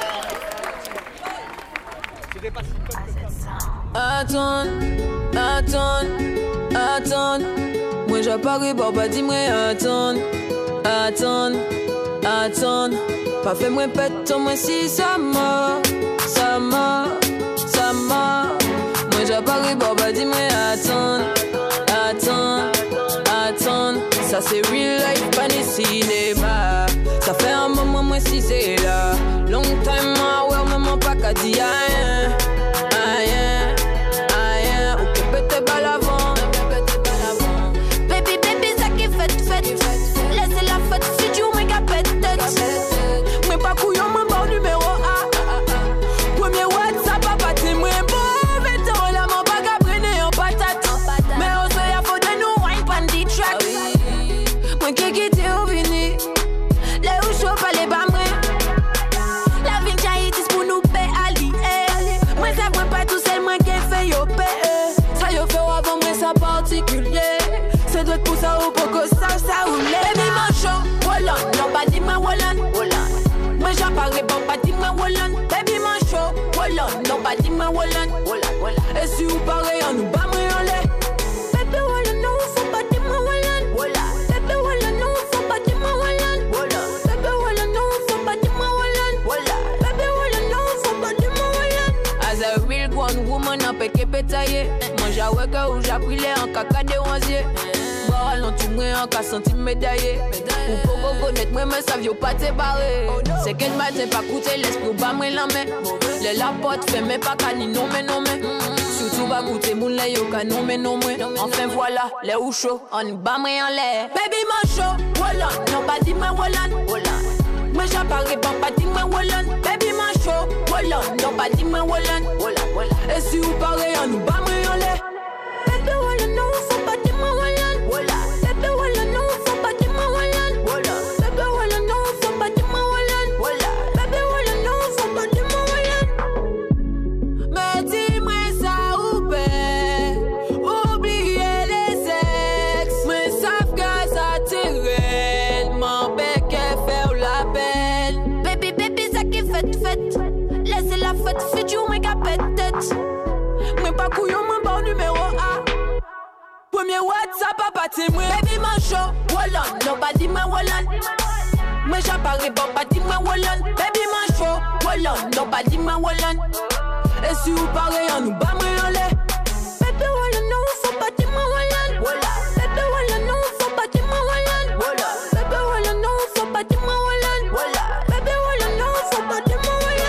Attends, attends, attends. Moi j'apparais, papa dis-moi attends, attends, attends. Pas fait moi pète, moi si ça m'a, ça m'a, ça m'a. Moi j'apparais, papa dis-moi attends, attends, attends. Ça c'est real life, pas ni cinéma. Ça fait un moment, moi si c'est là. Long time, moi, ouais, maman pas qu'à dire rien. Rien, rien, ou que pète pas l'avant. Baby, baby, ça qui fait, fait. Laissez la fête, si tu m'es qu'à pète. Mais pas couillon, mon bon numéro un. Premier WhatsApp, papa, t'es moins beau. Mais t'en la main pas qu'à prendre en patate. Mais on se y a faut de nous, pas dit moi Wallan. Et si vous parlez en nous bas moi en l'air. Bébé Wallan non faut pas dire moi Wallan. Bébé Wallan non faut pas dire moi Wallan. Bébé Wallan non faut pas dire moi Wallan. Bébé Wallan non faut pas dire moi Wallan. As a real grown woman en pété pétaillé. Moi j'avoue que où j'appris en caca de onzier. Non, tu m'as encore senti médaillé. Ou pour reconnaître, moi, mais ça vient pas te barrer. C'est qu'elle m'a dit pas coûter l'esprit, pas moi la main. Les la porte fait, mais pas qu'à ni non, mais non, mais. Surtout, va goûter mon lait, yo, qu'à non, mais non, mais. Enfin, voilà, les ou chaud, on bat moi en l'air. Baby, mon chaud, voilà, non, pas dit moi, voilà. Moi, j'apparais pas, pas dit moi, voilà. Baby, mon chaud, voilà, non, pas dit moi, voilà. Et si vous parlez, on nous bat moi en l'air. Baby, voilà, non, faut pas dire moi, voilà. Premier WhatsApp, papa, t'es moi. Baby, mon show, Wallan. Non, pas dit moi, Wallan. Moi, j'apparais pas, pas dit moi, Wallan. Baby, mon show, Wallan. Non, pas dit moi, Wallan. Et si vous parlez, on nous bat, moi, on l'est. Baby, Wallan, non, faut pas dire moi, Wallan. Baby, Wallan, non, faut pas dire moi, Wallan. Baby, Wallan, non, faut pas dire moi, Wallan. Baby, Wallan, non, faut pas dire moi, Wallan.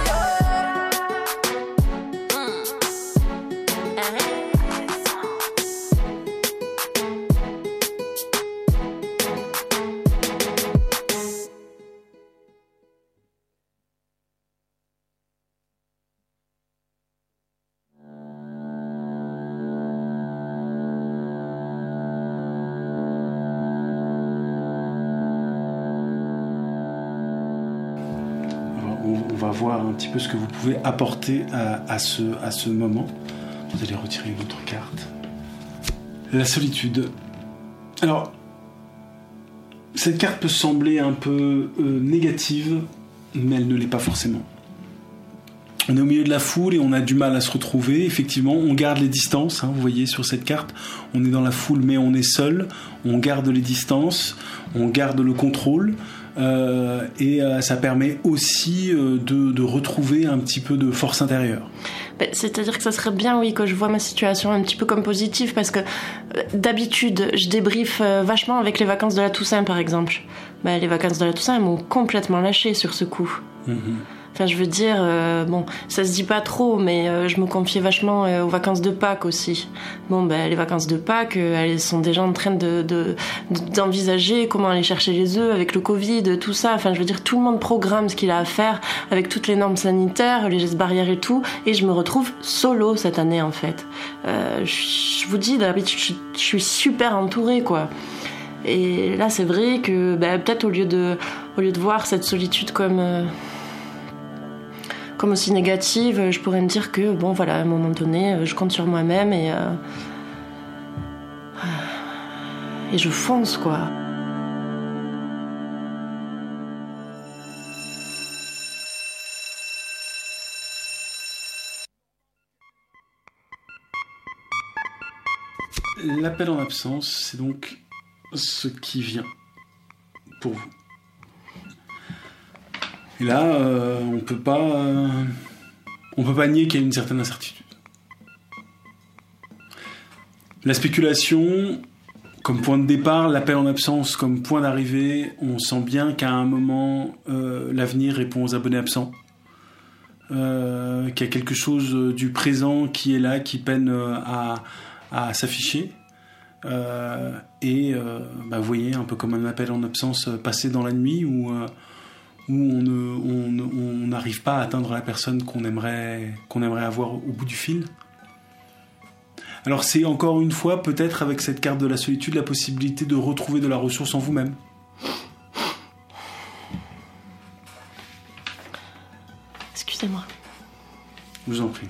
On va voir un petit peu ce que vous pouvez apporter à, à, ce, à ce moment. Vous allez retirer une autre carte. La solitude. Alors, cette carte peut sembler un peu euh, négative, mais elle ne l'est pas forcément. On est au milieu de la foule et on a du mal à se retrouver. Effectivement, on garde les distances. Hein, vous voyez sur cette carte, on est dans la foule, mais on est seul. On garde les distances, on garde le contrôle. Euh, et euh, ça permet aussi euh, de, de retrouver un petit peu de force intérieure. Ben, c'est-à-dire que ça serait bien, oui, que je vois ma situation un petit peu comme positive, parce que euh, d'habitude, je débriefe euh, vachement avec les vacances de la Toussaint, par exemple. Ben, les vacances de la Toussaint, elles m'ont complètement lâché sur ce coup. Mmh. Enfin, je veux dire, euh, bon, ça se dit pas trop, mais euh, je me confiais vachement euh, aux vacances de Pâques aussi. Bon, ben, les vacances de Pâques, euh, elles sont déjà en train de, de, d'envisager comment aller chercher les œufs avec le Covid, tout ça. Enfin, je veux dire, tout le monde programme ce qu'il a à faire avec toutes les normes sanitaires, les gestes barrières et tout, et je me retrouve solo cette année, en fait. Euh, je vous dis, d'habitude, je, je suis super entourée, quoi. Et là, c'est vrai que, ben, peut-être au lieu de, au lieu de voir cette solitude comme... Euh, comme aussi négative, je pourrais me dire que, bon, voilà, à un moment donné, je compte sur moi-même et... Euh, et je fonce, quoi. L'appel en absence, c'est donc ce qui vient pour vous. Et là, euh, on peut pas, euh, on peut pas nier qu'il y a une certaine incertitude. La spéculation, comme point de départ, l'appel en absence comme point d'arrivée, on sent bien qu'à un moment, euh, l'avenir répond aux abonnés absents. Euh, qu'il y a quelque chose du présent qui est là, qui peine à, à s'afficher. Euh, et euh, bah, vous voyez, un peu comme un appel en absence passé dans la nuit, où... Euh, où on n'arrive pas à atteindre la personne qu'on aimerait, qu'on aimerait avoir au bout du fil. Alors c'est encore une fois, peut-être avec cette carte de la solitude, la possibilité de retrouver de la ressource en vous-même. Excusez-moi. Je vous en prie.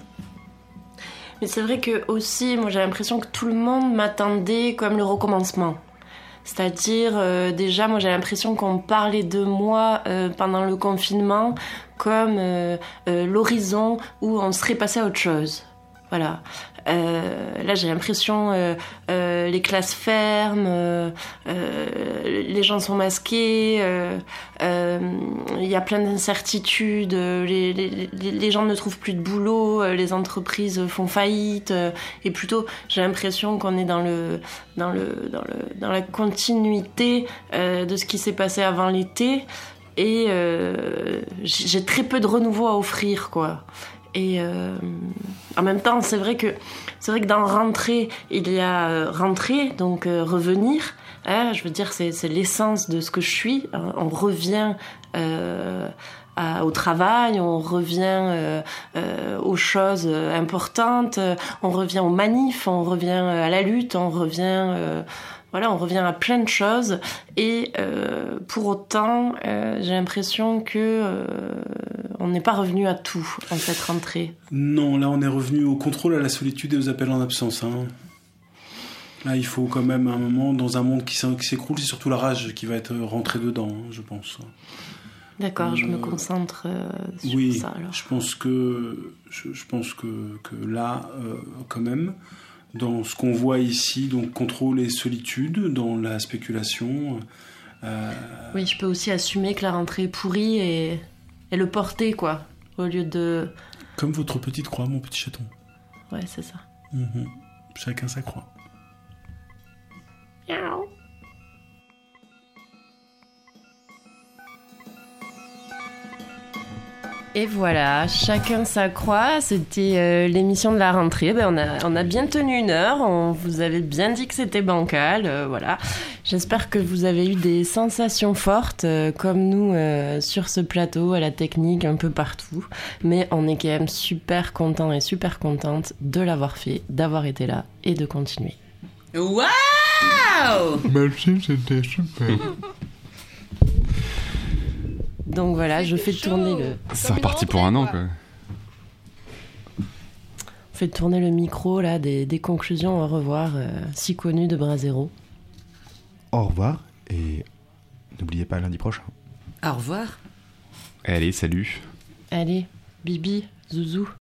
Mais c'est vrai que aussi, moi j'ai l'impression que tout le monde m'attendait comme le recommencement. C'est-à-dire, euh, déjà, moi j'ai l'impression qu'on parlait de moi euh, pendant le confinement comme euh, euh, l'horizon où on serait passé à autre chose. Voilà. Euh, là, j'ai l'impression euh, euh, les classes ferment, euh, euh, les gens sont masqués, il euh, euh, y a plein d'incertitudes, les, les, les gens ne trouvent plus de boulot, les entreprises font faillite, euh, et plutôt, j'ai l'impression qu'on est dans le dans le dans le dans la continuité euh, de ce qui s'est passé avant l'été, et euh, j'ai très peu de renouveau à offrir, quoi. Et euh, en même temps, c'est vrai que c'est vrai que dans rentrer, il y a euh, rentrer, donc euh, revenir. Hein, je veux dire, c'est, c'est l'essence de ce que je suis. On revient euh, à, au travail, on revient euh, euh, aux choses importantes, on revient aux manifs, on revient à la lutte, on revient. Euh, Voilà, on revient à plein de choses, et euh, pour autant, euh, j'ai l'impression que euh, on n'est pas revenu à tout en cette rentrée. Non, là on est revenu au contrôle, à la solitude et aux appels en absence. Hein. Là, il faut quand même un moment, dans un monde qui s'écroule, c'est surtout la rage qui va être rentrée dedans, hein, je pense. D'accord, euh, je me concentre euh, sur oui, ça. Alors. Je pense que, je, je pense que, que là, euh, quand même, dans ce qu'on voit ici, donc contrôle et solitude, dans la spéculation. Euh... Oui, je peux aussi assumer que la rentrée est pourrie et, et le porter, quoi, au lieu de... Comme votre petite croix, mon petit chaton. Ouais, c'est ça. Mmh. Chacun sa croix. Miaou. Et voilà, chacun sa croix, c'était euh, l'émission de la rentrée. Ben, on, a, on a bien tenu une heure, on vous avait bien dit que c'était bancal, euh, voilà. J'espère que vous avez eu des sensations fortes, euh, comme nous, euh, sur ce plateau, à la technique, un peu partout. Mais on est quand même super content et super contente de l'avoir fait, d'avoir été là et de continuer. Waouh! Merci, c'était super. Donc voilà, je fais tourner le... C'est reparti pour un an, quoi. On fait tourner le micro, là, des, des conclusions au revoir euh, si connues de Brasero. Au revoir, et n'oubliez pas lundi prochain. Au revoir. Allez, salut. Allez, Bibi, Zouzou.